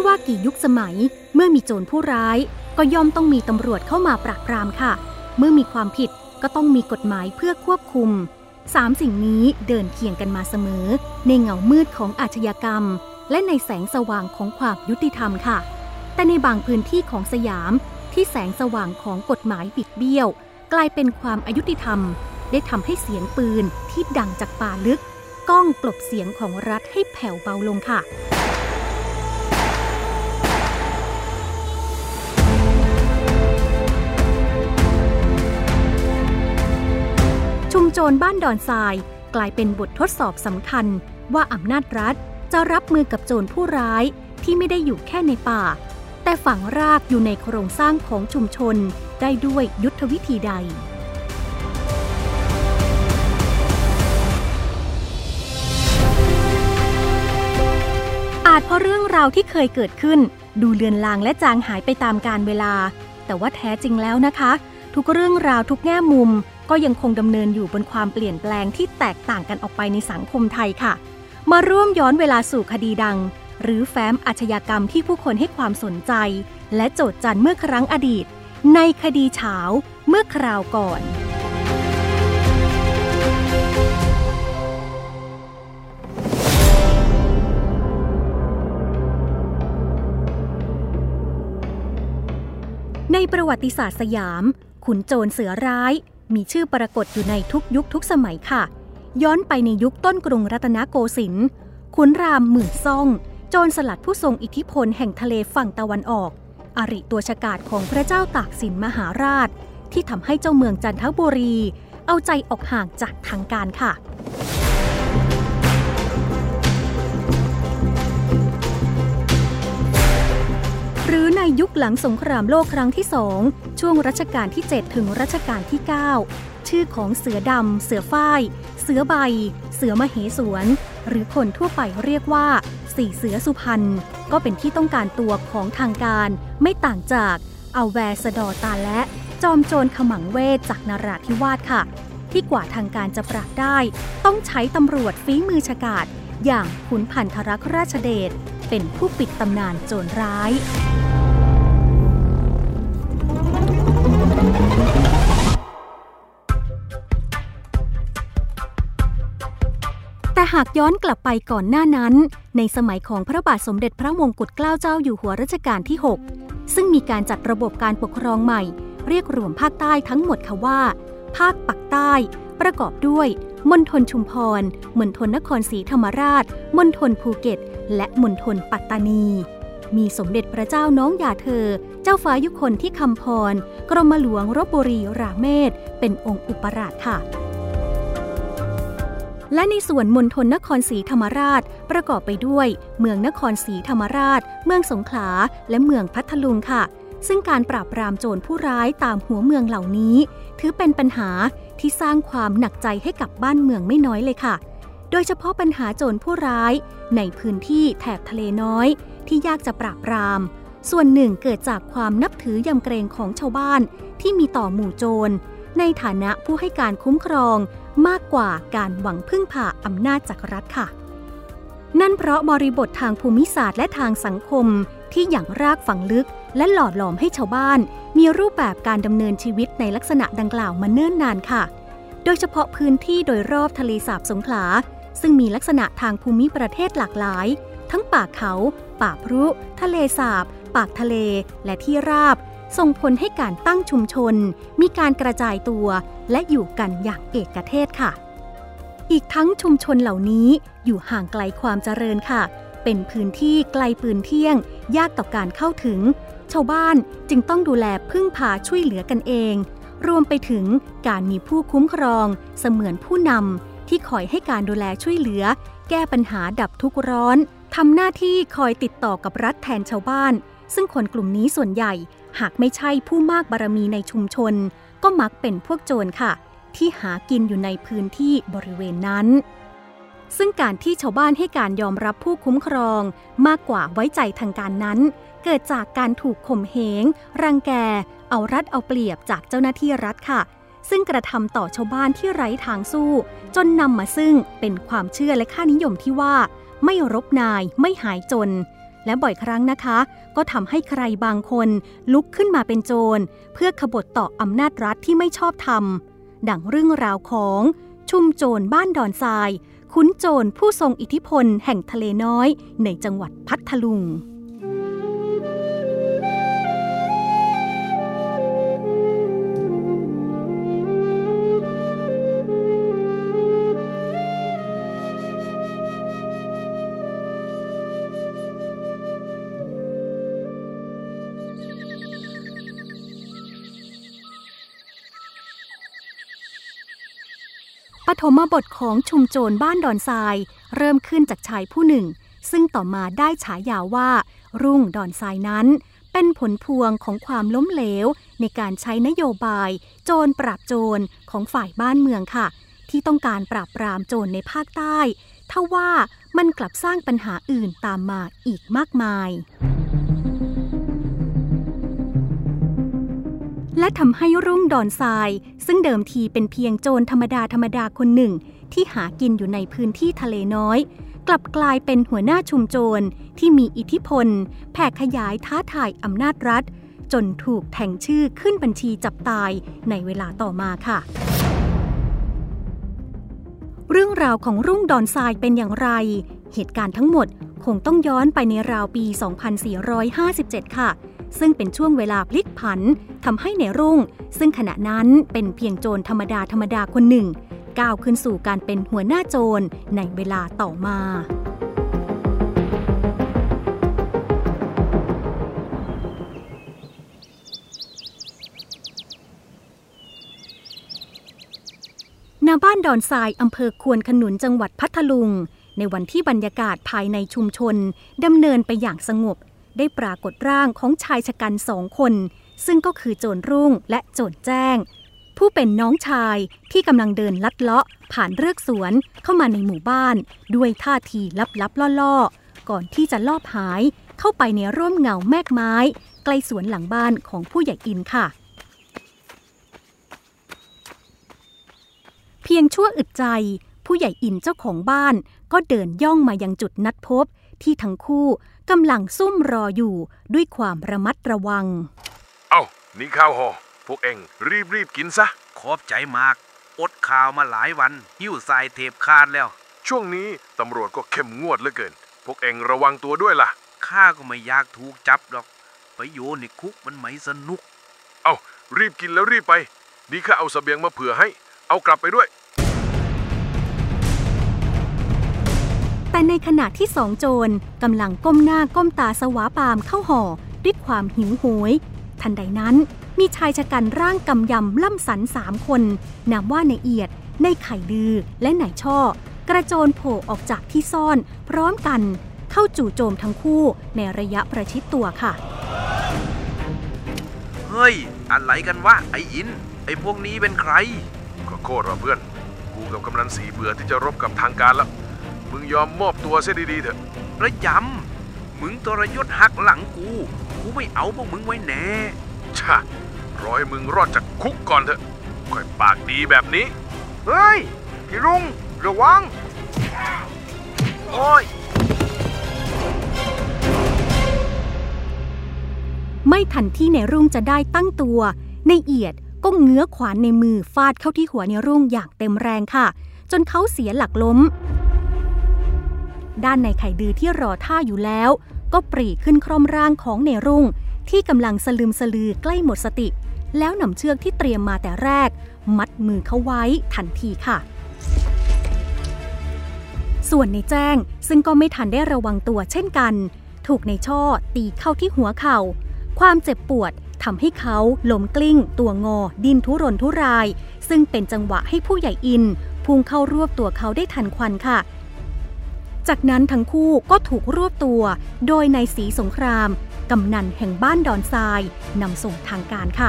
ว่ากี่ยุคสมัยเมื่อมีโจรผู้ร้ายก็ย่อมต้องมีตำรวจเข้ามาปราบปรามค่ะเมื่อมีความผิดก็ต้องมีกฎหมายเพื่อควบคุม3สิ่งนี้เดินเคียงกันมาเสมอในเงามืดของอาชญากรรมและในแสงสว่างของความยุติธรรมค่ะแต่ในบางพื้นที่ของสยามที่แสงสว่างของกฎหมายบิดเบี้ยวกลายเป็นความอายุติธรรมได้ทำให้เสียงปืนที่ดังจากป่าลึกก้องกลบเสียงของรัฐให้แผ่วเบาลงค่ะชุมโจรบ้านดอนทรายกลายเป็นบททดสอบสำคัญว่าอำนาจรัฐจะรับมือกับโจรผู้ร้ายที่ไม่ได้อยู่แค่ในป่าแต่ฝังรากอยู่ในโครงสร้างของชุมชนได้ด้วยยุทธวิธีใดอาจเพราะเรื่องราวที่เคยเกิดขึ้นดูเลือนลางและจางหายไปตามกาลเวลาแต่ว่าแท้จริงแล้วนะคะทุกเรื่องราวทุกแง่มุมก็ยังคงดำเนินอยู่บนความเปลี่ยนแปลงที่แตกต่างกันออกไปในสังคมไทยค่ะมาร่วมย้อนเวลาสู่คดีดังหรือแฟ้มอาชญากรรมที่ผู้คนให้ความสนใจและโจษจันเมื่อครั้งอดีตในคดีเฉาเมื่อคราวก่อนในประวัติศาสตร์สยามขุนโจรเสือร้ายมีชื่อปรากฏอยู่ในทุกยุคทุกสมัยค่ะย้อนไปในยุคต้นกรุงรัตนโกสินทร์ขุนรามหมื่นซ่องโจรสลัดผู้ทรงอิทธิพลแห่งทะเลฝั่งตะวันออกอริตัวฉกาจของพระเจ้าตากสินมหาราชที่ทำให้เจ้าเมืองจันทบุรีเอาใจออกห่างจากทางการค่ะหรือในยุคหลังสงครามโลกครั้งที่2ช่วงรัชกาลที่7ถึงรัชกาลที่9ชื่อของเสือดำเสือฝ้ายเสือใบเสือมเหสวนหรือคนทั่วไปเรียกว่าสี่เสือสุพรรณก็เป็นที่ต้องการตัวของทางการไม่ต่างจากอัลแวร์สะดอตาและจอมโจรขมังเวทจากนราธิวาสค่ะที่กว่าทางการจะปราบได้ต้องใช้ตำรวจฝีมือฉกาจอย่างขุนพันธรักษ์ราชเดชเป็นผู้ปิดตำนานโจรร้ายแต่หากย้อนกลับไปก่อนหน้านั้นในสมัยของพระบาทสมเด็จพระมงกุฎเกล้าเจ้าอยู่หัวรัชกาลที่6ซึ่งมีการจัดระบบการปกครองใหม่เรียกรวมภาคใต้ทั้งหมดค่ะว่าภาคปักใต้ประกอบด้วยมณฑลชุมพรมณฑลนครศรีธรรมราชมณฑลภูเก็ตและมณฑลปัตตานีมีสมเด็จพระเจ้าน้องยาเธอเจ้าฟ้ายุคนที่คำพรกรมหลวงลพบุรีราเมศเป็นองค์อุปราชค่ะและในส่วนมณฑลนครศรีธรรมราชประกอบไปด้วยเมืองนครศรีธรรมราชเมืองสงขลาและเมืองพัทลุงค่ะซึ่งการปราบปรามโจรผู้ร้ายตามหัวเมืองเหล่านี้ถือเป็นปัญหาที่สร้างความหนักใจให้กับบ้านเมืองไม่น้อยเลยค่ะโดยเฉพาะปัญหาโจรผู้ร้ายในพื้นที่แถบทะเลน้อยที่ยากจะปราบปรามส่วนหนึ่งเกิดจากความนับถือยำเกรงของชาวบ้านที่มีต่อหมู่โจรในฐานะผู้ให้การคุ้มครองมากกว่าการหวังพึ่งพาอำนาจจากรัฐค่ะนั่นเพราะบริบททางภูมิศาสตร์และทางสังคมที่อย่างรากฝังลึกและหล่อหลอมให้ชาวบ้านมีรูปแบบการดำเนินชีวิตในลักษณะดังกล่าวมาเนิ่นนานค่ะโดยเฉพาะพื้นที่โดยรอบทะเลสาบสงขลาซึ่งมีลักษณะทางภูมิประเทศหลากหลายทั้งป่าเขาป่าพรุทะเลสาบปากทะเลและที่ราบส่งผลให้การตั้งชุมชนมีการกระจายตัวและอยู่กันอย่างเอกเทศค่ะอีกทั้งชุมชนเหล่านี้อยู่ห่างไกลความเจริญค่ะเป็นพื้นที่ไกลปืนเที่ยงยากต่อการเข้าถึงชาวบ้านจึงต้องดูแลพึ่งพาช่วยเหลือกันเองรวมไปถึงการมีผู้คุ้มครองเสมือนผู้นำที่คอยให้การดูแลช่วยเหลือแก้ปัญหาดับทุกข์ร้อนทำหน้าที่คอยติดต่อกับรัฐแทนชาวบ้านซึ่งคนกลุ่มนี้ส่วนใหญ่หากไม่ใช่ผู้มากบารมีในชุมชนก็มักเป็นพวกโจรค่ะที่หากินอยู่ในพื้นที่บริเวณนั้นซึ่งการที่ชาวบ้านให้การยอมรับผู้คุ้มครองมากกว่าไว้ใจทางการนั้นเกิดจากการถูกข่มเหงรังแกเอารัดเอาเปรียบจากเจ้าหน้าที่รัฐค่ะซึ่งกระทำต่อชาวบ้านที่ไร้ทางสู้จนนำมาซึ่งเป็นความเชื่อและค่านิยมที่ว่าไม่รบนายไม่หายจนและบ่อยครั้งนะคะก็ทำให้ใครบางคนลุกขึ้นมาเป็นโจรเพื่อขบฏต่ออำนาจรัฐที่ไม่ชอบธรรมดังเรื่องราวของชุมโจรบ้านดอนทรายขุนโจรผู้ทรงอิทธิพลแห่งทะเลน้อยในจังหวัดพัทลุงปฐมบทของชุมโจรบ้านดอนทรายเริ่มขึ้นจากชายผู้หนึ่งซึ่งต่อมาได้ฉายาว่ารุ่งดอนทรายนั้นเป็นผลพวงของความล้มเหลวในการใช้นโยบายโจรปราบโจรของฝ่ายบ้านเมืองค่ะที่ต้องการปราบปรามโจรในภาคใต้ทว่ามันกลับสร้างปัญหาอื่นตามมาอีกมากมายและทำให้รุ่งดอนทรายซึ่งเดิมทีเป็นเพียงโจรธรรมดาคนหนึ่งที่หากินอยู่ในพื้นที่ทะเลน้อยกลับกลายเป็นหัวหน้าชุมโจรที่มีอิทธิพลแผ่ขยายท้าทายอำนาจรัฐจนถูกแทงชื่อขึ้นบัญชีจับตายในเวลาต่อมาค่ะเรื่องราวของรุ่งดอนทรายเป็นอย่างไรเหตุการณ์ทั้งหมดคงต้องย้อนไปในราวปี 2457 ค่ะซึ่งเป็นช่วงเวลาพลิกผันทำให้ในรุ่งซึ่งขณะนั้นเป็นเพียงโจรธรรมดาคนหนึ่งก้าวขึ้นสู่การเป็นหัวหน้าโจรในเวลาต่อมาณ บ้านดอนทรายอำเภอควนขนุนจังหวัดพัทลุงในวันที่บรรยากาศภายในชุมชนดำเนินไปอย่างสงบได้ปรากฏร่างของชายชะกัน2 คนซึ่งก็คือโจรรุ่งและโจรแจ้งผู้เป็นน้องชายที่กำลังเดินลัดเลาะผ่านเรือกสวนเข้ามาในหมู่บ้านด้วยท่าทีลับๆล่อๆก่อนที่จะลอบหายเข้าไปในร่มเงาแมกไม้ใกล้สวนหลังบ้านของผู้ใหญ่อินค่ะเพียงชั่วอึดใจผู้ใหญ่อินเจ้าของบ้านก็เดินย่องมายังจุดนัดพบที่ทั้งคู่กำลังซุ่มรออยู่ด้วยความระมัดระวังนี่ข้าวห่อพวกเองรีบกินซะขอบใจมากอดข้าวมาหลายวันหิ้วทรายเทปคานแล้วช่วงนี้ตำรวจก็เข้มงวดเหลือเกินพวกเองระวังตัวด้วยล่ะข้าก็ไม่อยากถูกจับหรอกไปอยู่ในคุกมันไม่สนุกรีบกินแล้วรีบไปนี่ข้าเอาเสบียงมาเผื่อให้เอากลับไปด้วยแต่ในขณะที่2 โจรกำลังก้มหน้าก้มตาสวาปามเข้าห่อด้วยความหิวโหยทันใดนั้นมีชายชะกันร่างกำยำล่ำสัน3 คนนามว่าในเอียดในไข่ดือและนายช่อกระโจนโผล่ออกจากที่ซ่อนพร้อมกันเข้าจู่โจมทั้งคู่ในระยะประชิดตัวค่ะเฮ้ยอะไรกันวะไอ้อินไอ้พวกนี้เป็นใครก็โคตรว่าเพื่อนกูกับกำนันสีเบื่อที่จะรบกับทางการแล้วมึงยอมมอบตัวเสียดีๆเถอะระยำมึงทรยศหักหลังกูไม่เอาพวกมึงไว้แน่รอให้มึงรอดจากคุกก่อนเถอะค่อยปากดีแบบนี้เฮ้ยพี่รุ่งระวังโอ้ยไม่ทันที่ในรุ่งจะได้ตั้งตัวในเอียดก็เงื้อขวานในมือฟาดเข้าที่หัวในรุ่งอย่างเต็มแรงค่ะจนเขาเสียหลักล้มด้านในไข่ดือที่รอท่าอยู่แล้วก็ปรีขึ้นคร่อมร่างของเนรุ่งที่กำลังสลืมสลือใกล้หมดสติแล้วนำเชือกที่เตรียมมาแต่แรกมัดมือเขาไว้ทันทีค่ะส่วนในแจ้งซึ่งก็ไม่ทันได้ระวังตัวเช่นกันถูกในช่อตีเข้าที่หัวเข่าความเจ็บปวดทำให้เขาล้มกลิ้งตัวงอดิ้นทุรนทุรายซึ่งเป็นจังหวะให้ผู้ใหญ่อินพุ่งเข้ารวบตัวเขาได้ทันควันค่ะจากนั้นทั้งคู่ก็ถูกรวบตัวโดยนายศรีสงครามกำนันแห่งบ้านดอนทรายนำส่งทางการค่ะ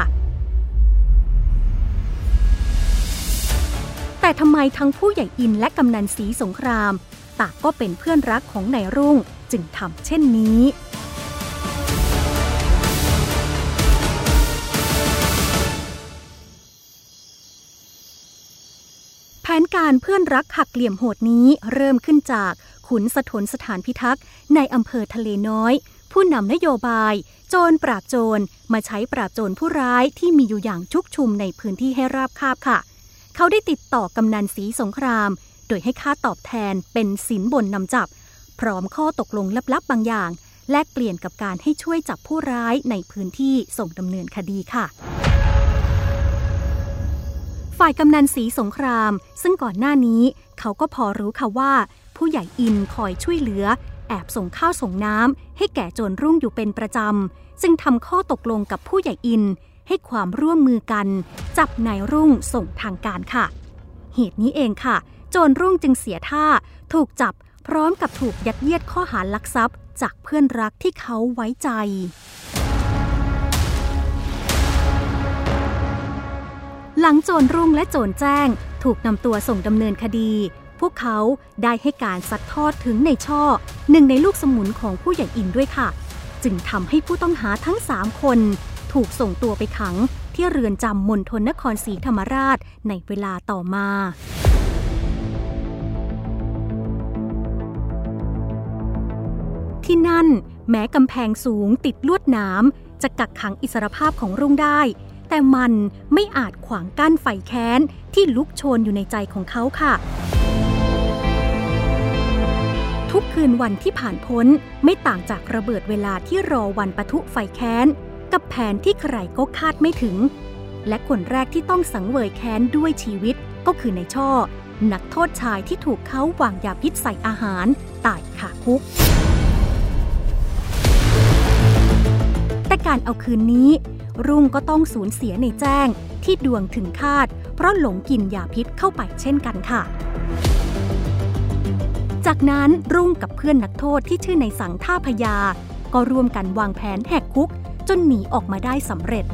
แต่ทำไมทั้งผู้ใหญ่อินและกำนันศรีสงครามต่างก็เป็นเพื่อนรักของนายรุ่งจึงทำเช่นนี้แผนการเพื่อนรักหักเหลี่ยมโหดนี้เริ่มขึ้นจากขุนสถนสถานพิทักษ์ในอำเภอทะเลน้อยผู้นำนโยบายโจรปราบโจรมาใช้ปราบโจรผู้ร้ายที่มีอยู่อย่างชุกชุมในพื้นที่ให้ราบคาบค่ะเขาได้ติดต่อกำนันศรีสงครามโดยให้ค่าตอบแทนเป็นสินบนนำจับพร้อมข้อตกลงลับๆบางอย่างแลกเปลี่ยนกับการให้ช่วยจับผู้ร้ายในพื้นที่ส่งดำเนินคดีค่ะฝ่ายกำนันศรีสงครามซึ่งก่อนหน้านี้เขาก็พอรู้ค่ะว่าผู้ใหญ่อินคอยช่วยเหลือแอบส่งข้าวส่งน้ำให้แก่โจรรุ่งอยู่เป็นประจำจึงทำข้อตกลงกับผู้ใหญ่อินให้ความร่วมมือกันจับนายรุ่งส่งทางการค่ะเหตุนี้เองค่ะโจรรุ่งจึงเสียท่าถูกจับพร้อมกับถูกยัดเยียดข้อหาลักทรัพย์จากเพื่อนรักที่เขาไว้ใจหลังโจรรุ่งและโจรแจ้งถูกนำตัวส่งดำเนินคดีพวกเขาได้ให้การซัดทอดถึงในช่อหนึ่งในลูกสมุนของผู้ใหญ่อินด้วยค่ะจึงทำให้ผู้ต้องหาทั้ง3คนถูกส่งตัวไปขังที่เรือนจำมณฑลนครศรีธรรมราชในเวลาต่อมาที่นั่นแม้กำแพงสูงติดลวดหนามจะกักขังอิสรภาพของรุ่งได้แต่มันไม่อาจขวางกั้นไฟแค้นที่ลุกโชนอยู่ในใจของเขาค่ะทุกคืนวันที่ผ่านพ้นไม่ต่างจากระเบิดเวลาที่รอวันปะทุไฟแค้นกับแผนที่ใครก็คาดไม่ถึงและคนแรกที่ต้องสังเวยแค้นด้วยชีวิตก็คือในช่อนักโทษชายที่ถูกเขาวางยาพิษใส่อาหารตายคาคุกแต่การเอาคืนนี้รุ่งก็ต้องสูญเสียในแจ้งที่ดวงถึงคาดเพราะหลงกินยาพิษเข้าไปเช่นกันค่ะจากนั้นรุ่งกับเพื่อนนักโทษที่ชื่อในสังท่าพญาก็ร่วมกันวางแผนแหกคุกจนหนีออกมาได้สำเร็จ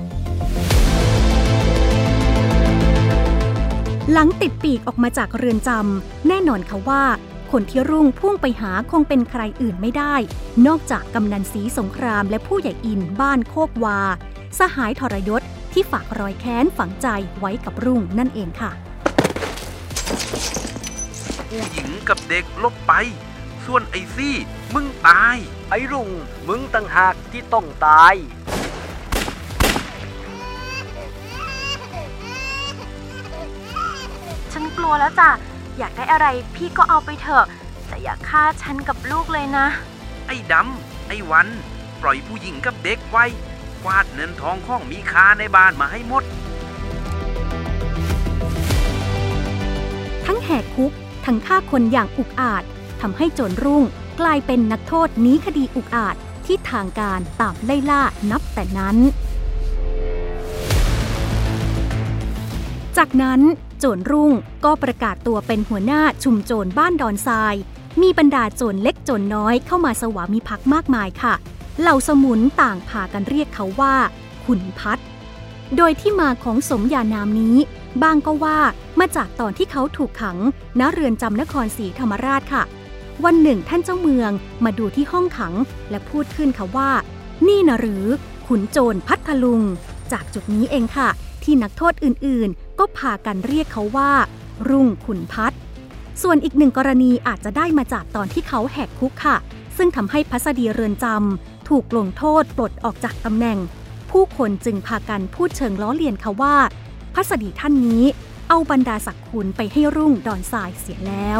หลังติดปีกออกมาจากเรือนจำแน่นอนค่ะว่าคนที่รุ่งพุ่งไปหาคงเป็นใครอื่นไม่ได้นอกจากกำนันศรีสงครามและผู้ใหญ่อินบ้านโคกวาสหายทรยศที่ฝากรอยแค้นฝังใจไว้กับรุ่งนั่นเองค่ะผู้หญิงกับเด็กลบไปส่วนไอ้ซี่มึงตายไอ้รุ่งมึงต่างหากที่ต้องตายฉันกลัวแล้วจ้ะอยากได้อะไรพี่ก็เอาไปเถอะแต่อย่าฆ่าฉันกับลูกเลยนะไอ้ดำไอ้วันปล่อยผู้หญิงกับเด็กไว้กวาดเงินทองของมีค่าในบ้านมาให้หมดทั้งแหกคุกทั้งฆ่าคนอย่างอุกอาจทำให้โจรรุ่งกลายเป็นนักโทษหนีคดีอุกอาจที่ทางการตามไล่ล่านับแต่นั้นจากนั้นโจรรุ่งก็ประกาศตัวเป็นหัวหน้าชุมโจรบ้านดอนทรายมีบรรดาโจรเล็กโจรน้อยเข้ามาสวามิภักดิ์มากมายค่ะเหล่าสมุนต่างพากันเรียกเขาว่าขุนพัดโดยที่มาของสมญานามนี้บางก็ว่ามาจากตอนที่เขาถูกขังณเรือนจำนครศรีธรรมราชค่ะวันหนึ่งท่านเจ้าเมืองมาดูที่ห้องขังและพูดขึ้นค่ะว่านี่นะหรือขุนโจรพัทลุงจากจุดนี้เองค่ะที่นักโทษอื่นๆก็พากันเรียกเขาว่ารุ่งขุนพัดส่วนอีกหนึ่งกรณีอาจจะได้มาจากตอนที่เขาแหกคุกค่ะซึ่งทำให้พัสดีเรือนจำถูกลงโทษปลดออกจากตำแหน่งผู้คนจึงพากันพูดเชิงล้อเลียนค่ะว่าพัสดีท่านนี้เอาบรรดาศักดิ์คุณไปให้รุ่งดอนทรายเสียแล้ว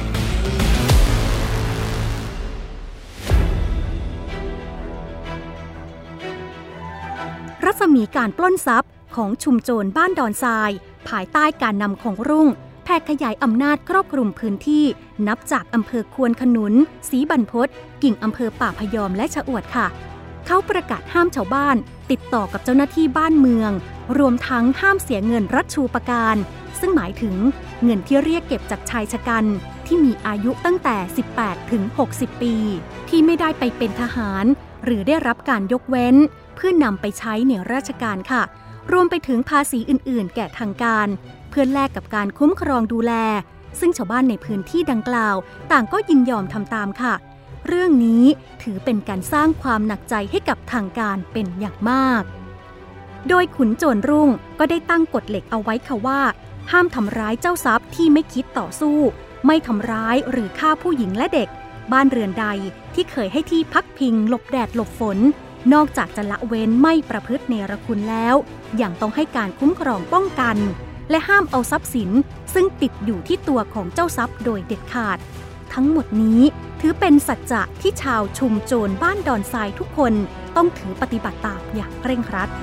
รัศมีการปล้นทรัพย์ของชุมโจรบ้านดอนทรายภายใต้การนำของรุ่งแผ่ขยายอำนาจครอบคลุมพื้นที่นับจากอำเภอควนขนุนศรีบรรพตกิ่งอำเภอป่าพยอมและชะอวดค่ะเขาประกาศห้ามชาวบ้านติดต่อกับเจ้าหน้าที่บ้านเมืองรวมทั้งห้ามเสียเงินรัชชูปการซึ่งหมายถึงเงินที่เรียกเก็บจากชายชะกันที่มีอายุตั้งแต่18 ถึง 60 ปีที่ไม่ได้ไปเป็นทหารหรือได้รับการยกเว้นเพื่อนำไปใช้ในราชการค่ะรวมไปถึงภาษีอื่นๆแก่ทางการเพื่อแลกกับการคุ้มครองดูแลซึ่งชาวบ้านในพื้นที่ดังกล่าวต่างก็ยินยอมทำตามค่ะเรื่องนี้ถือเป็นการสร้างความหนักใจให้กับทางการเป็นอย่างมากโดยขุนโจรรุ่งก็ได้ตั้งกฎเหล็กเอาไว้ค่ะว่าห้ามทำร้ายเจ้าทรัพย์ที่ไม่คิดต่อสู้ไม่ทำร้ายหรือฆ่าผู้หญิงและเด็กบ้านเรือนใดที่เคยให้ที่พักพิงหลบแดดหลบฝนนอกจากจะละเว้นไม่ประพฤติเนรคุณแล้วยังต้องให้การคุ้มครองป้องกันและห้ามเอาทรัพย์สินซึ่งติดอยู่ที่ตัวของเจ้าทรัพย์โดยเด็ดขาดทั้งหมดนี้ถือเป็นสัจจะที่ชาวชุมโจรบ้านดอนทรายทุกคนต้องถือปฏิบัติตามอย่างเคร่งครัด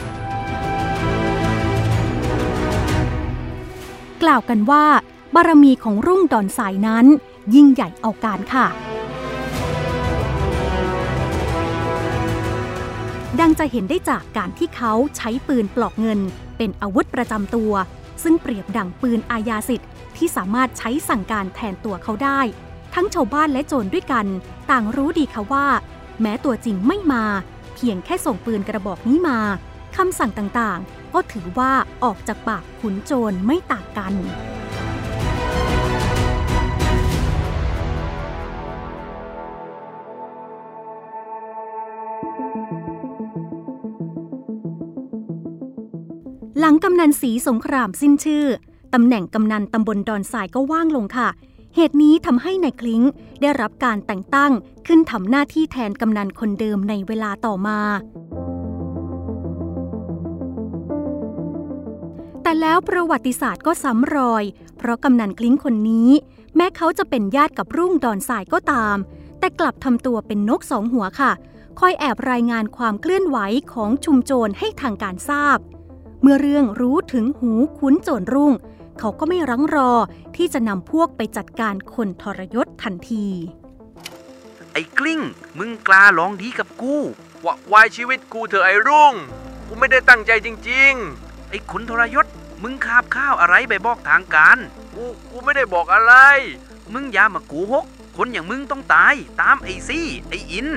กล่าวกันว่าบารมีของรุ่งดอนทรายนั้นยิ่งใหญ่เอาการค่ะดังจะเห็นได้จากการที่เขาใช้ปืนปลอกเงินเป็นอาวุธประจำตัวซึ่งเปรียบดั่งปืนอาญาสิทธิ์ที่สามารถใช้สั่งการแทนตัวเขาได้ทั้งชาวบ้านและโจรด้วยกันต่างรู้ดีค่ะว่าแม้ตัวจริงไม่มาเพียงแค่ส่งปืนกระบอกนี้มาคำสั่งต่างๆก็ถือว่าออกจากปากขุนโจรไม่ต่างกันหลังกำนันศรีสงครามสิ้นชื่อตำแหน่งกำนันตำบลดอนทรายก็ว่างลงค่ะเหตุนี้ทำให้นายคลิ้งได้รับการแต่งตั้งขึ้นทำหน้าที่แทนกำนันคนเดิมในเวลาต่อมาแต่แล้วประวัติศาสตร์ก็ซ้ำรอยเพราะกำนันคลิ้งคนนี้แม้เขาจะเป็นญาติกับรุ่งดอนทรายก็ตามแต่กลับทำตัวเป็นนกสองหัวค่ะคอยแอบรายงานความเคลื่อนไหวของชุมโจรให้ทางการทราบเมื่อเรื่องรู้ถึงหูขุนโจรรุ่งเขาก็ไม่รั้งรอที่จะนำพวกไปจัดการคนทรยศทันทีไอ้กลิ้งมึงกล้าลองดีกับกูวายชีวิตกูเถอะไอ้รุ่งกูไม่ได้ตั้งใจจริงๆไอ้คนทรยศมึงคาบข้าวอะไรไปบอกทางการกูไม่ได้บอกอะไรมึงอย่ามากูหกคนอย่างมึงต้องตายตามไอ้ซี่ไอ้อิน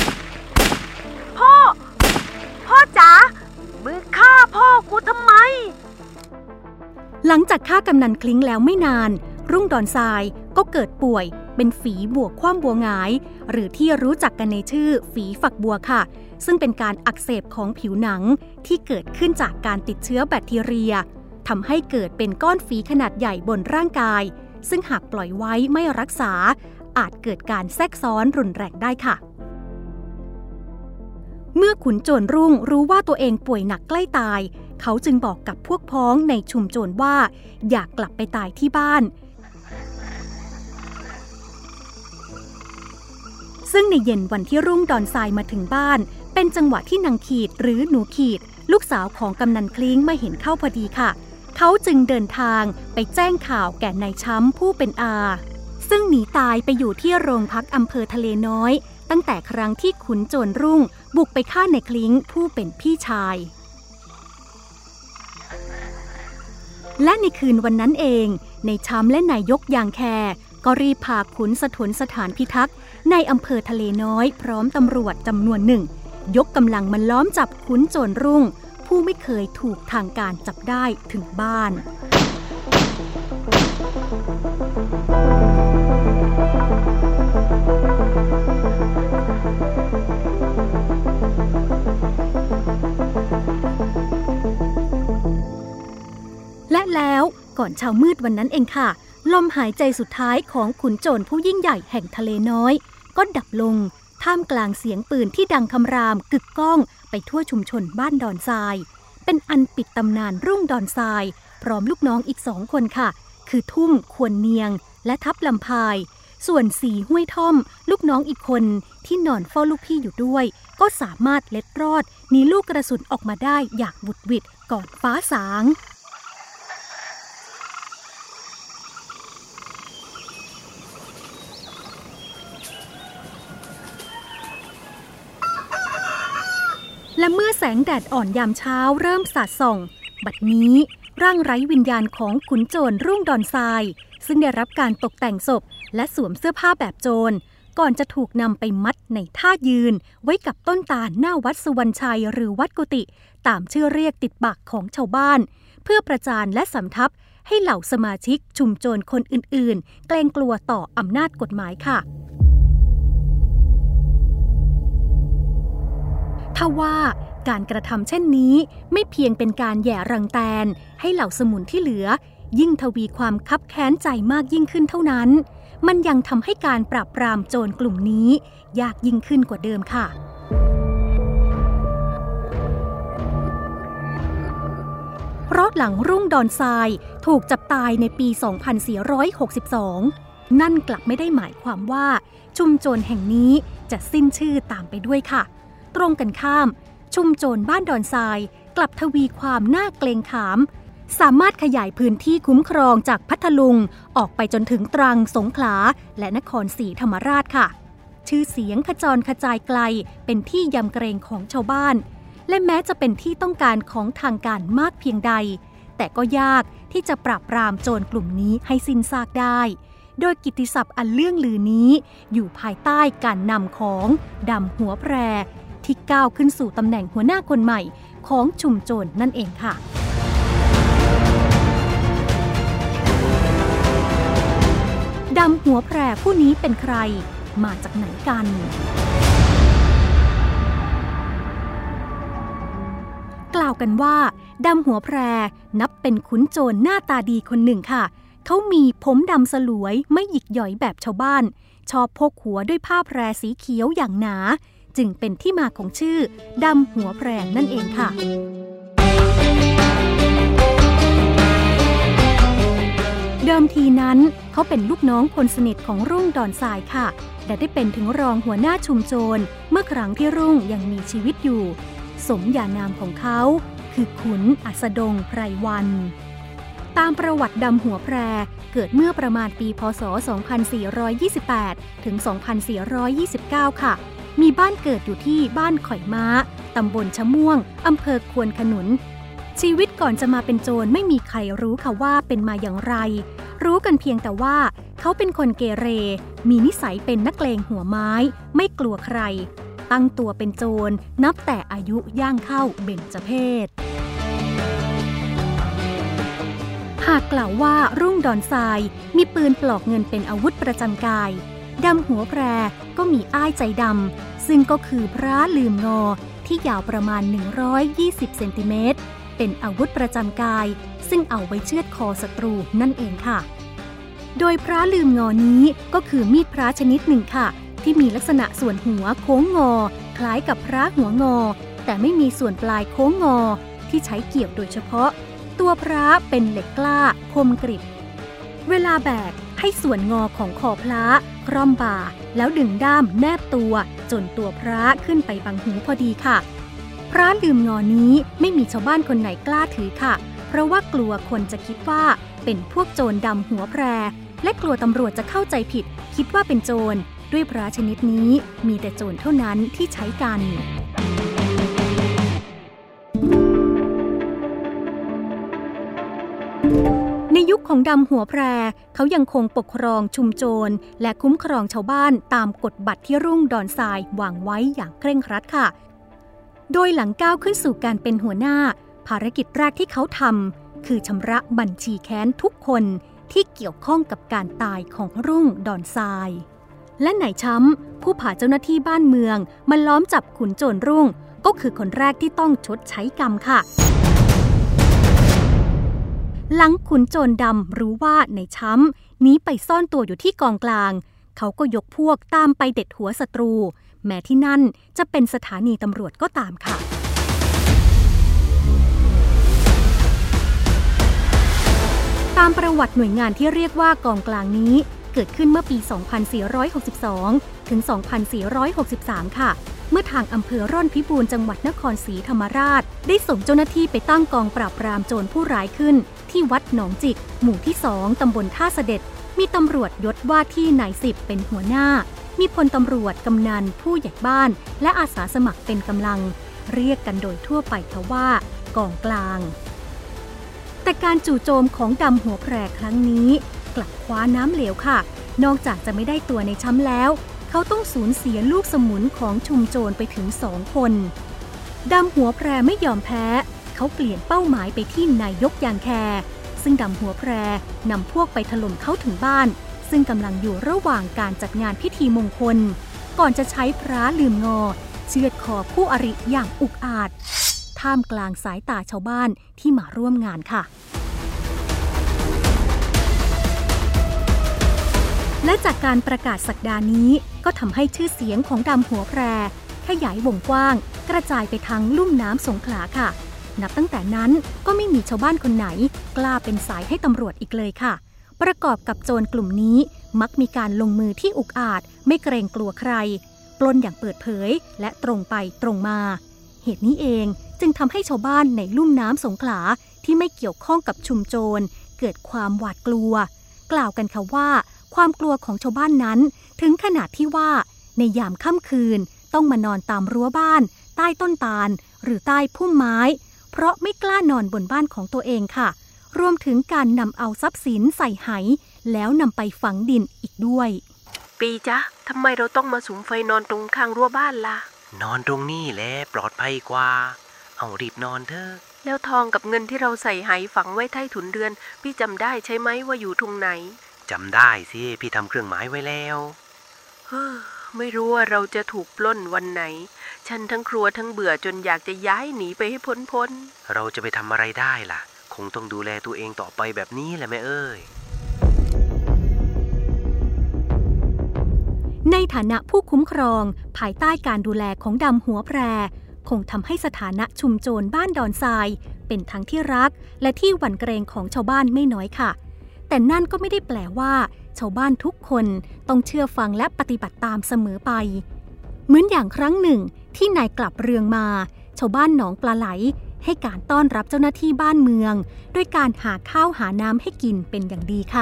พ่อจ๋ามึงฆ่าพ่อกูทำไมหลังจากฆ่ากำนันคลิ้งแล้วไม่นานรุ่งดอนทรายก็เกิดป่วยเป็นฝีบวกคว่ำบัวหงายหรือที่รู้จักกันในชื่อฝีฝักบัวค่ะซึ่งเป็นการอักเสบของผิวหนังที่เกิดขึ้นจากการติดเชื้อแบคทีเรียทำให้เกิดเป็นก้อนฝีขนาดใหญ่บนร่างกายซึ่งหากปล่อยไว้ไม่รักษาอาจเกิดการแทรกซ้อนรุนแรงได้ค่ะเมื่อขุนโจรรุ่งรู้ว่าตัวเองป่วยหนักใกล้ตายเขาจึงบอกกับพวกพ้องในชุมโจรว่าอยากกลับไปตายที่บ้านซึ่งในเย็นวันที่รุ่งดอนทรายมาถึงบ้านเป็นจังหวะที่นางขีดหรือหนูขีดลูกสาวของกำนันคลิ้งมาเห็นเข้าพอดีค่ะเขาจึงเดินทางไปแจ้งข่าวแก่นายช้ำผู้เป็นอาซึ่งหนีตายไปอยู่ที่โรงพักอำเภอทะเลน้อยตั้งแต่ครั้งที่ขุนโจรรุ่งบุกไปฆ่านายคลิ้งผู้เป็นพี่ชายและในคืนวันนั้นเองนายช้ำและนายยกยางแคก็รีบพาขุนสถนสถานพิทักษ์ในอำเภอทะเลน้อยพร้อมตำรวจจำนวนหนึ่งยกกำลังมาล้อมจับขุนโจรรุ่งผู้ไม่เคยถูกทางการจับได้ถึงบ้านและแล้วก่อนเช้ามืดวันนั้นเองค่ะลมหายใจสุดท้ายของขุนโจรผู้ยิ่งใหญ่แห่งทะเลน้อยก็ดับลงท่ามกลางเสียงปืนที่ดังคำรามกึกก้องไปทั่วชุมชนบ้านดอนทรายเป็นอันปิดตำนานรุ่งดอนทรายพร้อมลูกน้องอีก2 คนค่ะคือทุ่มควรเนียงและทับลำพายส่วนสีห้วยท่อมลูกน้องอีกคนที่นอนเฝ้าลูกพี่อยู่ด้วยก็สามารถเล็ดรอดหนีลูกกระสุนออกมาได้อย่างบุดหวิดก่อนฟ้าสางและเมื่อแสงแดดอ่อนยามเช้าเริ่มสาดส่องบัดนี้ร่างไร้วิญญาณของขุนโจรรุ่งดอนทรายซึ่งได้รับการตกแต่งศพและสวมเสื้อผ้าแบบโจรก่อนจะถูกนำไปมัดในท่ายืนไว้กับต้นตาลหน้าวัดสุวรรณชัยหรือวัดกุฏิตามชื่อเรียกติดปากของชาวบ้านเพื่อประจานและสำทับให้เหล่าสมาชิกชุมโจรคนอื่นๆเกรงกลัวต่ออำนาจกฎหมายค่ะทว่าการกระทำเช่นนี้ไม่เพียงเป็นการแหย่รังแตนให้เหล่าสมุนที่เหลือยิ่งทวีความคับแค้นใจมากยิ่งขึ้นเท่านั้นมันยังทำให้การปราบปรามโจรกลุ่มนี้ยากยิ่งขึ้นกว่าเดิมค่ะเพราะหลังรุ่งดอนทรายถูกจับตายในปี 2462 นั่นกลับไม่ได้หมายความว่าชุมโจรแห่งนี้จะสิ้นชื่อตามไปด้วยค่ะตรงกันข้ามชุมโจรบ้านดอนทรายกลับทวีความน่าเกรงขามสามารถขยายพื้นที่คุ้มครองจากพัทลุงออกไปจนถึงตรังสงขลาและนครศรีธรรมราชค่ะชื่อเสียงขจรกระจายไกลเป็นที่ยำเกรงของชาวบ้านและแม้จะเป็นที่ต้องการของทางการมากเพียงใดแต่ก็ยากที่จะปราบปรามโจรกลุ่มนี้ให้สิ้นซากได้โดยกิตติศัพท์อันเลื่องลือนี้อยู่ภายใต้การนำของดำหัวแพรที่ก้าวขึ้นสู่ตำแหน่งหัวหน้าคนใหม่ของชุมโจรนั่นเองค่ะดำหัวแพรผู้นี้เป็นใครมาจากไหนกันกล่าวกันว่าดำหัวแพรนับเป็นขุนโจรหน้าตาดีคนหนึ่งค่ะเขามีผมดำสลวยไม่หยิกหย่อยแบบชาวบ้านชอบพกหัวด้วยผ้าแพรสีเขียวอย่างหนาจึงเป็นที่มาของชื่อดำหัวแพรนั่นเองค่ะเดิมทีนั้นเขาเป็นลูกน้องคนสนิทของรุ่งดอนทรายค่ะและได้เป็นถึงรองหัวหน้าชุมโจรเมื่อครั้งที่รุ่งยังมีชีวิตอยู่สมญานามของเขาคือขุนอัสดงไพรวันตามประวัติดำหัวแพรเกิดเมื่อประมาณปีพ.ศ. 2428 ถึง 2429 ค่ะมีบ้านเกิดอยู่ที่บ้านข่อยม้าตำบลชะม่วงอำเภอควนขนุนชีวิตก่อนจะมาเป็นโจรไม่มีใครรู้ค่ะว่าเป็นมาอย่างไรรู้กันเพียงแต่ว่าเขาเป็นคนเกเรมีนิสัยเป็นนักเลงหัวไม้ไม่กลัวใครตั้งตัวเป็นโจรนับแต่อายุย่างเข้าเบญจเพสหากกล่าวว่ารุ่งดอนทรายมีปืนปลอกเงินเป็นอาวุธประจำกายดำหัวแพรก็มีอ้ายใจดำซึ่งก็คือพระลืมงอที่ยาวประมาณ120เซนติเมตรเป็นอาวุธประจำกายซึ่งเอาไว้เชือดคอศัตรูนั่นเองค่ะโดยพระลืมงอนี้ก็คือมีดพระชนิดหนึ่งค่ะที่มีลักษณะส่วนหัวโค้งงอคล้ายกับพระหัวงอแต่ไม่มีส่วนปลายโค้งงอที่ใช้เกี่ยวโดยเฉพาะตัวพระเป็นเหล็กกล้าคมกริบเวลาแบกให้ส่วนงอของคอพระคร่อมบ่าแล้วดึงด้ามแนบตัวจนตัวพระขึ้นไปบังหูพอดีค่ะพระลืมงอนี้ไม่มีชาวบ้านคนไหนกล้าถือค่ะเพราะว่ากลัวคนจะคิดว่าเป็นพวกโจรดำหัวแพรและกลัวตำรวจจะเข้าใจผิดคิดว่าเป็นโจรด้วยพระชนิดนี้มีแต่โจรเท่านั้นที่ใช้กันในยุคของดำหัวแพรเขายังคงปกครองชุมโจรและคุ้มครองชาวบ้านตามกฎบัตรที่รุ่งดอนทรายวางไว้อย่างเคร่งครัดค่ะโดยหลังก้าวขึ้นสู่การเป็นหัวหน้าภารกิจแรกที่เขาทำคือชำระบัญชีแค้นทุกคนที่เกี่ยวข้องกับการตายของรุ่งดอนทรายและไหนช้ำผู้ผ่าเจ้าหน้าที่บ้านเมืองมาล้อมจับขุนโจรรุ่งก็คือคนแรกที่ต้องชดใช้กรรมค่ะหลังขุนโจรดำรู้ว่าในช้ำหนีไปซ่อนตัวอยู่ที่กองกลางเขาก็ยกพวกตามไปเด็ดหัวศัตรูแม้ที่นั่นจะเป็นสถานีตำรวจก็ตามค่ะตามประวัติหน่วยงานที่เรียกว่ากองกลางนี้เกิดขึ้นเมื่อปี 2462 ถึง 2463 ค่ะเมื่อทางอำเภอร่อนพิบูลจังหวัดนครศรีธรรมราชได้ส่งเจ้าหน้าที่ไปตั้งกองปราบปรามโจรผู้ร้ายขึ้นที่วัดหนองจิกหมู่ที่ 2 ตำบลท่าเสด็จมีตำรวจยศว่าที่นาย10เป็นหัวหน้ามีพลตำรวจกำนันผู้ใหญ่บ้านและอาสาสมัครเป็นกำลังเรียกกันโดยทั่วไปค่ะว่ากองกลางแต่การจู่โจมของดำหัวแพรครั้งนี้กลับคว้าน้ำเหลวค่ะนอกจากจะไม่ได้ตัวในช้ำแล้วเขาต้องสูญเสียลูกสมุนของชุมโจรไปถึง2 คนดำหัวแพรไม่ยอมแพ้เขาเปลี่ยนเป้าหมายไปที่นายกยางแคซึ่งดำหัวแพรนำพวกไปถล่มเขาถึงบ้านซึ่งกำลังอยู่ระหว่างการจัดงานพิธีมงคลก่อนจะใช้พระลืมงอเชือดคอคู่อริอย่างอุกอาจท่ามกลางสายตาชาวบ้านที่มาร่วมงานค่ะและจากการประกาศศักดานี้ก็ทำให้ชื่อเสียงของดำหัวแพรขยายวงกว้างกระจายไปทางลุ่มน้ำสงขลาค่ะนับตั้งแต่นั้นก็ไม่มีชาวบ้านคนไหนกล้าเป็นสายให้ตำรวจอีกเลยค่ะประกอบกับโจรกลุ่มนี้มักมีการลงมือที่อุกอาจไม่เกรงกลัวใครปล้นอย่างเปิดเผยและตรงไปตรงมาเหตุนี้เองจึงทำให้ชาวบ้านในลุ่มน้ำสงขลาที่ไม่เกี่ยวข้องกับชุมโจรเกิดความหวาดกลัวกล่าวกันค่ะว่าความกลัวของชาวบ้านนั้นถึงขนาดที่ว่าในยามค่ำคืนต้องมานอนตามรั้วบ้านใต้ต้นตาลหรือใต้พุ่มไม้เพราะไม่กล้านอนบนบ้านของตัวเองค่ะรวมถึงการนำเอาทรัพย์สินใส่ไหแล้วนำไปฝังดินอีกด้วยปีจ๊ะทำไมเราต้องมาสุมไฟนอนตรงข้างรั้วบ้านล่ะนอนตรงนี้แหละปลอดภัยกว่าเอารีบนอนเถอะแล้วทองกับเงินที่เราใส่ไหฝังไว้ใต้ถุนเรือนพี่จำได้ใช่ไหมว่าอยู่ตรงไหนจำได้สิพี่ทำเครื่องหมายไว้แล้วไม่รู้ว่าเราจะถูกปล้นวันไหนฉันทั้งครัวทั้งเบื่อจนอยากจะย้ายหนีไปให้พ้นเราจะไปทำอะไรได้ล่ะคงต้องดูแลตัวเองต่อไปแบบนี้แหละแม่เอ้ยในฐานะผู้คุ้มครองภายใต้การดูแลของดำหัวแพรคงทำให้สถานะชุมโจรบ้านดอนทรายเป็นทั้งที่รักและที่หวั่นเกรงของชาวบ้านไม่น้อยค่ะแต่นั่นก็ไม่ได้แปลว่าชาวบ้านทุกคนต้องเชื่อฟังและปฏิบัติตามเสมอไปเหมือนอย่างครั้งหนึ่งที่นายกลับเรืองมาชาวบ้านหนองปลาไหลให้การต้อนรับเจ้าหน้าที่บ้านเมืองด้วยการหาข้าวหาน้ำให้กินเป็นอย่างดีค่ะ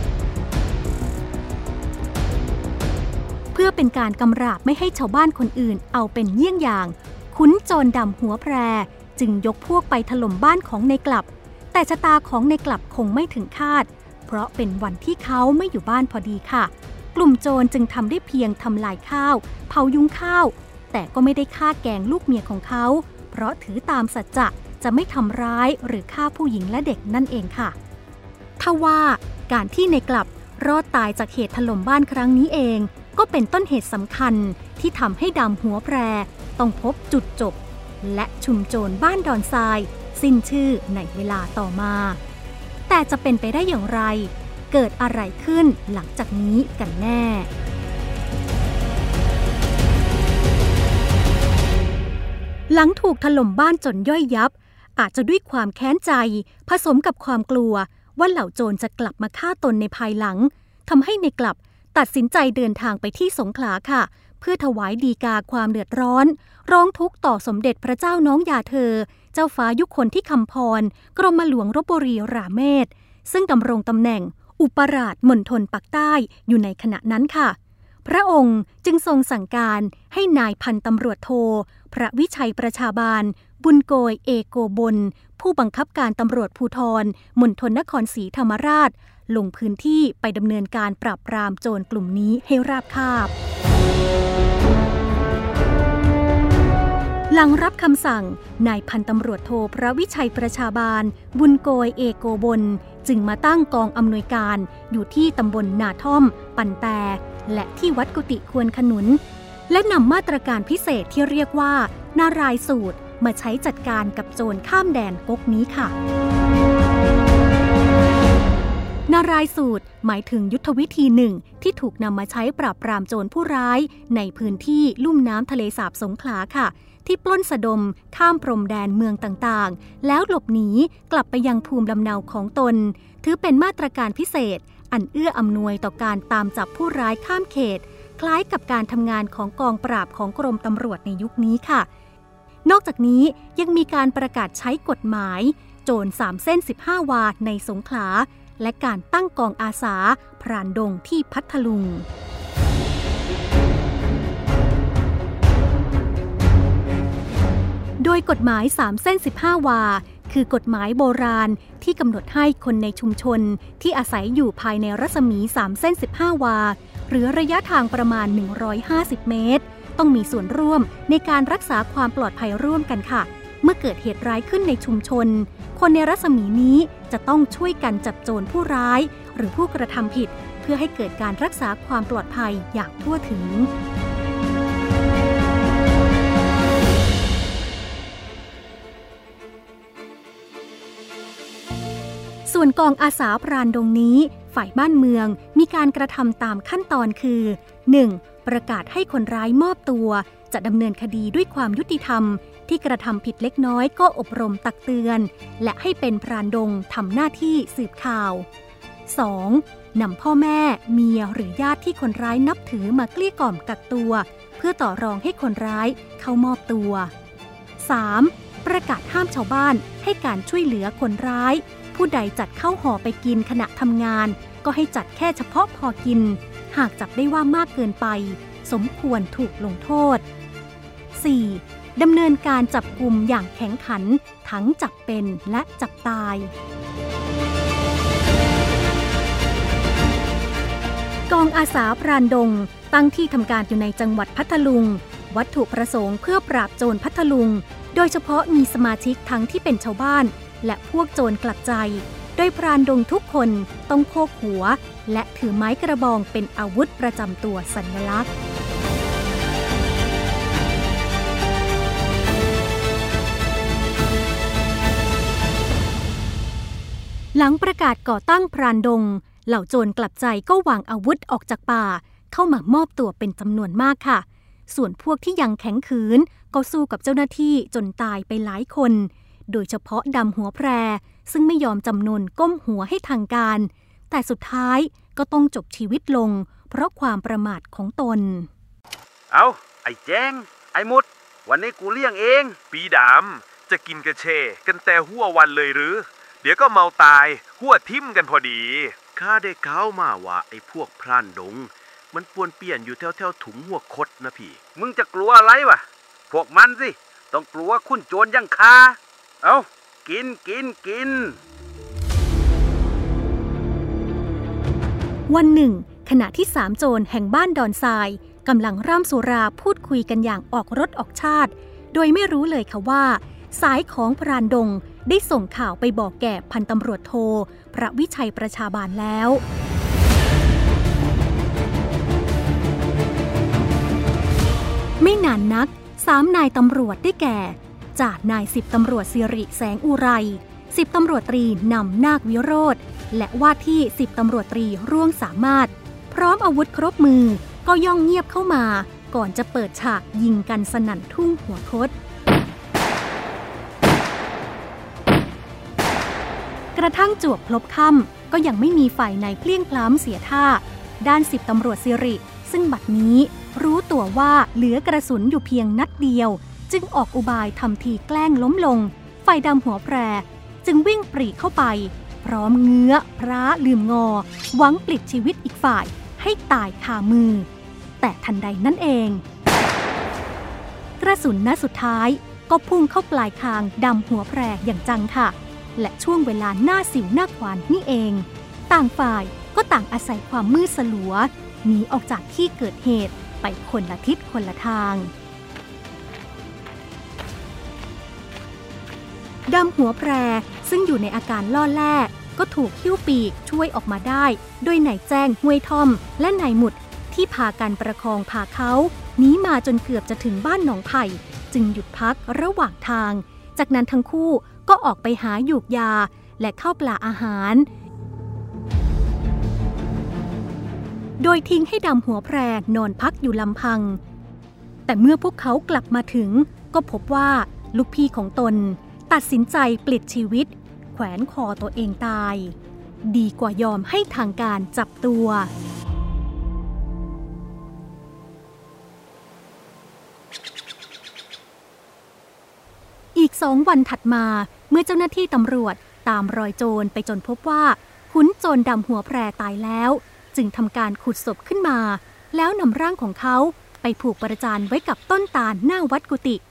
เพื่อเป็นการกำราบไม่ให้ชาวบ้านคนอื่นเอาเป็นเยี่ยงอย่างขุนโจรดำหัวแพรจึงยกพวกไปถล่มบ้านของนายกลับแต่ชะตาของนายกลับคงไม่ถึงคาดเพราะเป็นวันที่เขาไม่อยู่บ้านพอดีค่ะกลุ่มโจรจึงทำได้เพียงทำลายข้าวเผายุ้งข้าวแต่ก็ไม่ได้ฆ่าแกงลูกเมียของเขาเพราะถือตามสัจจะจะไม่ทำร้ายหรือฆ่าผู้หญิงและเด็กนั่นเองค่ะทว่าการที่นายกลับรอดตายจากเหตุถล่มบ้านครั้งนี้เองก็เป็นต้นเหตุสำคัญที่ทำให้ดำหัวแพรต้องพบจุดจบและชุมโจรบ้านดอนทรายสิ้นชื่อในเวลาต่อมาแต่จะเป็นไปได้อย่างไรเกิดอะไรขึ้นหลังจากนี้กันแน่หลังถูกถล่มบ้านจนย่อยยับอาจจะด้วยความแค้นใจผสมกับความกลัวว่าเหล่าโจรจะกลับมาฆ่าตนในภายหลังทำให้นายกลับตัดสินใจเดินทางไปที่สงขลาค่ะเพื่อถวายฎีกาความเดือดร้อนร้องทุกข์ต่อสมเด็จพระเจ้าน้องยาเธอเจ้าฟ้ายุคนที่คำพรกรมหลวงลพบุรีราเมศซึ่งดำรงตำแหน่งอุปราชมณฑลปักใต้อยู่ในขณะนั้นค่ะพระองค์จึงทรงสั่งการให้นายพันตำรวจโทพระวิชัยประชาบาลบุญโกยเอโกบลผู้บังคับการตำรวจภูธรมณฑลนครศรีธรรมราชลงพื้นที่ไปดำเนินการปราบปรามโจรกลุ่มนี้ให้ราบคาบหลังรับคำสั่งนายพันตำรวจโทพระวิชัยประชาบาลบุญโกยเอโกบลจึงมาตั้งกองอำนวยการอยู่ที่ตำบลนาท่อมปันแตและที่วัดกุฏิควรขนุนและนำมาตรการพิเศษที่เรียกว่านารายสูตรมาใช้จัดการกับโจรข้ามแดนก๊กนี้ค่ะนารายสูตรหมายถึงยุทธวิธีหนึ่งที่ถูกนำมาใช้ปราบปรามโจรผู้ร้ายในพื้นที่ลุ่มน้ำทะเลสาบสงขลาค่ะที่ปล้นสะดมข้ามพรมแดนเมืองต่างๆแล้วหลบหนีกลับไปยังภูมิลำเนาของตนถือเป็นมาตรการพิเศษอันเอื้ออำนวยต่อการตามจับผู้ร้ายข้ามเขตคล้ายกับการทำงานของกองปราบของกรมตำรวจในยุคนี้ค่ะนอกจากนี้ยังมีการประกาศใช้กฎหมายโจร3 เส้น 15 วาในสงขลาและการตั้งกองอาสาพรานดงที่พัทลุงโดยกฎหมาย3 เส้น 15 วาคือกฎหมายโบราณที่กำหนดให้คนในชุมชนที่อาศัยอยู่ภายในรัศมี3 เส้น 15 วาหรือระยะทางประมาณ150 เมตรต้องมีส่วนร่วมในการรักษาความปลอดภัยร่วมกันค่ะเมื่อเกิดเหตุร้ายขึ้นในชุมชนคนในรัศมีนี้จะต้องช่วยกันจับโจรผู้ร้ายหรือผู้กระทำผิดเพื่อให้เกิดการรักษาความปลอดภัยอย่างทั่วถึงวนกองอาสาพรานดงนี้ฝ่ายบ้านเมืองมีการกระทำตามขั้นตอนคือ 1. ประกาศให้คนร้ายมอบตัวจะดำเนินคดีด้วยความยุติธรรมที่กระทำผิดเล็กน้อยก็อบรมตักเตือนและให้เป็นพรานดงทำหน้าที่สืบข่าว 2. นำพ่อแม่เมียหรือญาติที่คนร้ายนับถือมาเกลี้ยกล่อมกักตัวเพื่อต่อรองให้คนร้ายเข้ามอบตัว 3. ประกาศห้ามชาวบ้านให้การช่วยเหลือคนร้ายผู้ใดจัดเข้าห่อไปกินขณะทำงานก็ให้จัดแค่เฉพาะพอกินหากจับได้ว่ามากเกินไปสมควรถูกลงโทษ 4. ดำเนินการจับกุมอย่างแข็งขันทั้งจับเป็นและจับตายกองอาสาพรานดงตั้งที่ทำการอยู่ในจังหวัดพัทลุงวัตถุประสงค์เพื่อปราบโจรพัทลุงโดยเฉพาะมีสมาชิกทั้งที่เป็นชาวบ้านและพวกโจรกลับใจโดยพรานดงทุกคนต้องโพกหัวและถือไม้กระบองเป็นอาวุธประจำตัวสัญลักษณ์หลังประกาศก่อตั้งพรานดงเหล่าโจรกลับใจก็วางอาวุธออกจากป่าเข้ามามอบตัวเป็นจำนวนมากค่ะส่วนพวกที่ยังแข็งขืนก็สู้กับเจ้าหน้าที่จนตายไปหลายคนโดยเฉพาะดำหัวแพรซึ่งไม่ยอมจำนนก้มหัวให้ทางการแต่สุดท้ายก็ต้องจบชีวิตลงเพราะความประมาทของตนเอาไอ้แจ้งไอ้มุดวันนี้กูเลี้ยงเองปีดำจะกินกระเชกันแต่หัววันเลยหรือเดี๋ยวก็เมาตายหัวทิ่มกันพอดีข้าได้ข่าวมาว่าไอ้พวกพรานดงมันปวนเปลี่ยนอยู่แถวถุงหัวคดนะพี่มึงจะกลัวอะไรวะพวกมันสิต้องกลัวคุณโจรยังคาเอากินวันหนึ่งขณะที่3โจรแห่งบ้านดอนทรายกำลังร่ำสุราพูดคุยกันอย่างออกรถออกชาติโดยไม่รู้เลยค่ะว่าสายของพรานดงได้ส่งข่าวไปบอกแก่พันตำรวจโทพระวิชัยประชาบาลแล้วไม่นานนัก3นายตำรวจได้แก่จ่านาย10ตำรวจสิริแสงอุไร10ตำรวจตรีนำนาควิโรธและว่าที่10ตำรวจตรีร่วงสามารถพร้อมอาวุธครบมือก็ย่องเงียบเข้ามาก่อนจะเปิดฉากยิงกันสนั่นทุ่งหัวคดกระทั่งจวบพลบค่ำก็ยังไม่มีฝ่ายไหนเพลี้ยงพล้ำเสียท่าด้าน10ตำรวจสิริซึ่งบัดนี้รู้ตัวว่าเหลือกระสุนอยู่เพียงนัดเดียวจึงออกอุบายทำทีแกล้งล้มลงฝ่ายดำหัวแพรจึงวิ่งปรีเข้าไปพร้อมเงื้อพระลืมงอหวังปลิดชีวิตอีกฝ่ายให้ตายคามือแต่ทันใดนั่นเองกระสุนนัดสุดท้ายก็พุ่งเข้าปลายคางดำหัวแพรอย่างจังค่ะและช่วงเวลาหน้าสิวหน้าขวานนี่เองต่างฝ่ายก็ต่างอาศัยความมืดสลัวหนีออกจากที่เกิดเหตุไปคนละทิศคนละทางดำหัวแพรซึ่งอยู่ในอาการล่อแล่ก็ถูกหิ้วปีกช่วยออกมาได้โดยนายแจ้งห้วยท่อมและนายหมุดที่พากันประคองพาเขาหนีมาจนเกือบจะถึงบ้านหนองไผ่จึงหยุดพักระหว่างทางจากนั้นทั้งคู่ก็ออกไปหาหยูกยาและข้าวปลาอาหารโดยทิ้งให้ดำหัวแพรนอนพักอยู่ลำพังแต่เมื่อพวกเขากลับมาถึงก็พบว่าลูกพี่ของตนตัดสินใจปลิดชีวิตแขวนคอตัวเองตายดีกว่ายอมให้ทางการจับตัวอีก2 วันถัดมาเมื่อเจ้าหน้าที่ตำรวจตามรอยโจรไปจนพบว่าขุนโจรดำหัวแพรตายแล้วจึงทำการขุดศพขึ้นมาแล้วนำร่างของเขาไปผูกประจานไว้กับต้นตาลหน้าวัดกุฏิ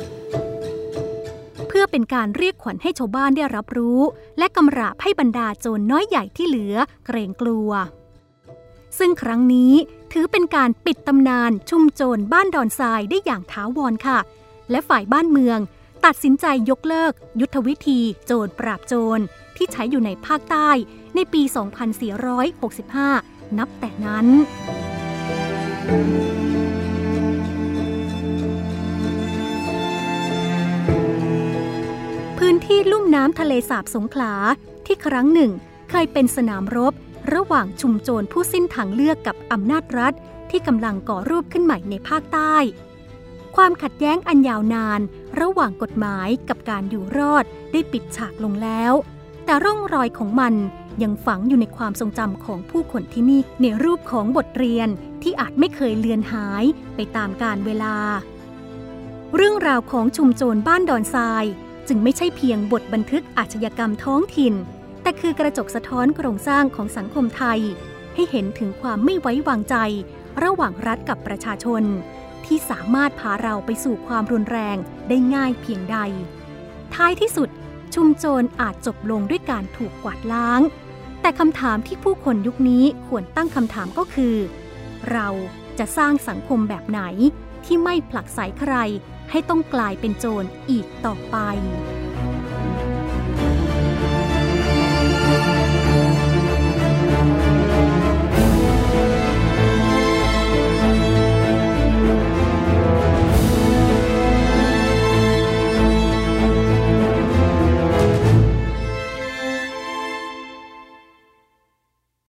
เพื่อเป็นการเรียกขวัญให้ชาวบ้านได้รับรู้และกำราบให้บรรดาโจรน้อยใหญ่ที่เหลือเกรงกลัวซึ่งครั้งนี้ถือเป็นการปิดตำนานชุมโจรบ้านดอนทรายได้อย่างถาวรค่ะและฝ่ายบ้านเมืองตัดสินใจยกเลิกยุทธวิธีโจรปราบโจรที่ใช้อยู่ในภาคใต้ในปี 2465 นับแต่นั้นพื้นที่ลุ่มน้ำทะเลสาบสงขลาที่ครั้งหนึ่งเคยเป็นสนามรบระหว่างชุมโจรผู้สิ้นทางเลือกกับอำนาจรัฐที่กำลังก่อรูปขึ้นใหม่ในภาคใต้ความขัดแย้งอันยาวนานระหว่างกฎหมายกับการอยู่รอดได้ปิดฉากลงแล้วแต่ร่องรอยของมันยังฝังอยู่ในความทรงจำของผู้คนที่นี่ในรูปของบทเรียนที่อาจไม่เคยเลือนหายไปตามกาลเวลาเรื่องราวของชุมโจรบ้านดอนทรายจึงไม่ใช่เพียงบทบันทึกอาชญากรรมท้องถิ่นแต่คือกระจกสะท้อนโครงสร้างของสังคมไทยให้เห็นถึงความไม่ไว้วางใจระหว่างรัฐกับประชาชนที่สามารถพาเราไปสู่ความรุนแรงได้ง่ายเพียงใดท้ายที่สุดชุมโจรอาจจบลงด้วยการถูกกวาดล้างแต่คำถามที่ผู้คนยุคนี้ควรตั้งคำถามก็คือเราจะสร้างสังคมแบบไหนที่ไม่ผลักไสใครให้ต้องกลายเป็นโจรอีกต่อไป